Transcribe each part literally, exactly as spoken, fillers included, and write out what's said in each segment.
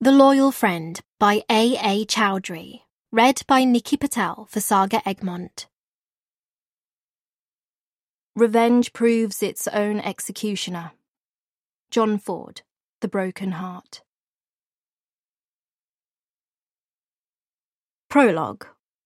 The Loyal Friend by A. A. Chowdhury. Read by Nikki Patel for Saga Egmont. Revenge proves its own executioner. John Ford, The Broken Heart. Prologue.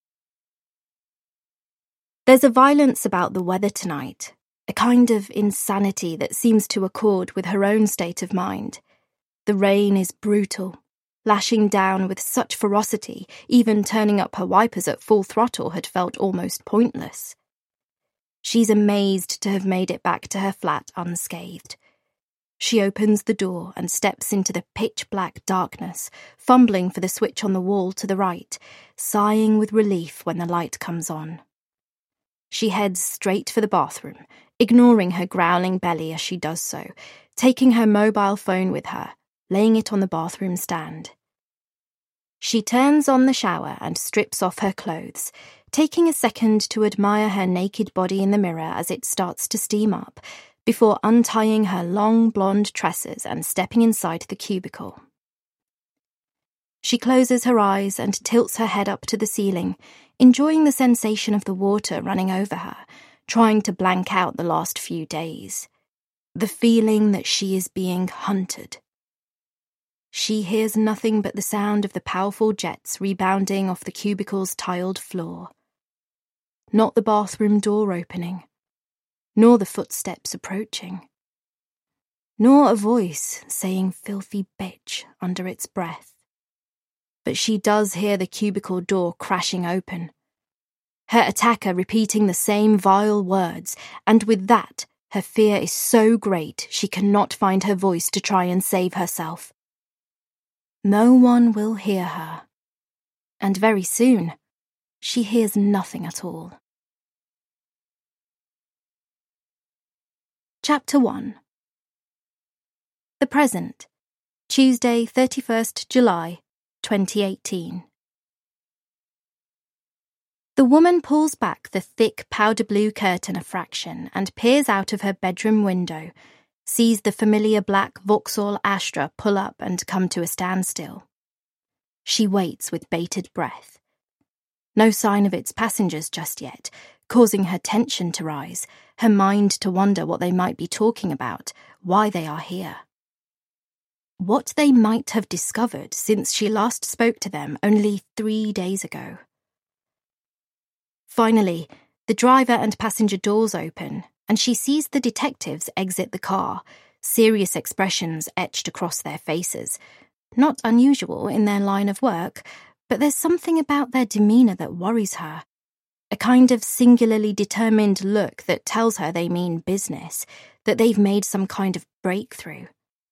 There's a violence about the weather tonight, a kind of insanity that seems to accord with her own state of mind. The rain is brutal, lashing down with such ferocity, even turning up her wipers at full throttle had felt almost pointless. She's amazed to have made it back to her flat unscathed. She opens the door and steps into the pitch-black darkness, fumbling for the switch on the wall to the right, sighing with relief when the light comes on. She heads straight for the bathroom, ignoring her growling belly as she does so, taking her mobile phone with her, laying it on the bathroom stand. She turns on the shower and strips off her clothes, taking a second to admire her naked body in the mirror as it starts to steam up, before untying her long blonde tresses and stepping inside the cubicle. She closes her eyes and tilts her head up to the ceiling, enjoying the sensation of the water running over her, trying to blank out the last few days. The feeling that she is being hunted. She hears nothing but the sound of the powerful jets rebounding off the cubicle's tiled floor. Not the bathroom door opening, nor the footsteps approaching, nor a voice saying filthy bitch under its breath. But she does hear the cubicle door crashing open, her attacker repeating the same vile words, and with that, her fear is so great she cannot find her voice to try and save herself. No one will hear her, and very soon, she hears nothing at all. Chapter one. The Present, Tuesday, thirty-first July, twenty eighteen. The woman pulls back the thick powder blue curtain a fraction and peers out of her bedroom window, sees the familiar black Vauxhall Astra pull up and come to a standstill. She waits with bated breath. No sign of its passengers just yet, causing her tension to rise, her mind to wonder what they might be talking about, why they are here. What they might have discovered since she last spoke to them only three days ago. Finally, the driver and passenger doors open, and she sees the detectives exit the car, serious expressions etched across their faces. Not unusual in their line of work, but there's something about their demeanour that worries her. A kind of singularly determined look that tells her they mean business, that they've made some kind of breakthrough.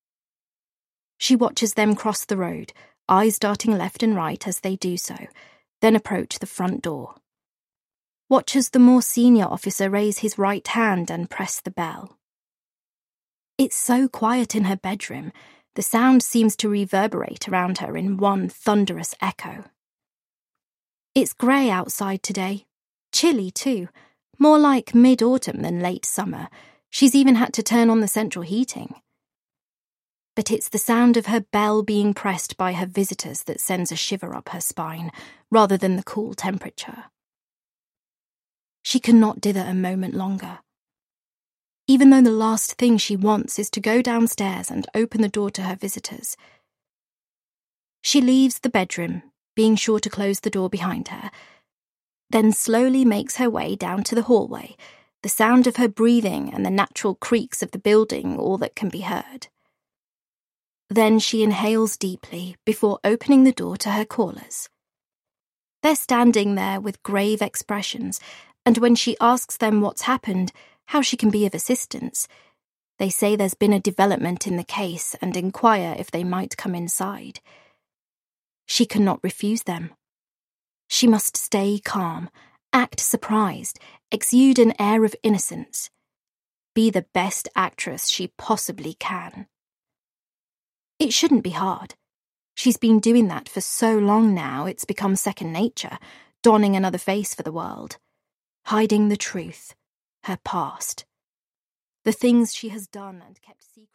She watches them cross the road, eyes darting left and right as they do so, then approach the front door. Watches the more senior officer raise his right hand and press the bell. It's so quiet in her bedroom, the sound seems to reverberate around her in one thunderous echo. It's grey outside today, chilly too, more like mid-autumn than late summer. She's even had to turn on the central heating. But it's the sound of her bell being pressed by her visitors that sends a shiver up her spine, rather than the cool temperature. She cannot dither a moment longer. Even though the last thing she wants is to go downstairs and open the door to her visitors. She leaves the bedroom, being sure to close the door behind her, then slowly makes her way down to the hallway, the sound of her breathing and the natural creaks of the building all that can be heard. Then she inhales deeply before opening the door to her callers. They're standing there with grave expressions, and when she asks them what's happened, how she can be of assistance, they say there's been a development in the case and inquire if they might come inside. She cannot refuse them. She must stay calm, act surprised, exude an air of innocence, be the best actress she possibly can. It shouldn't be hard. She's been doing that for so long now it's become second nature, donning another face for the world. Hiding the truth, her past, the things she has done and kept secret.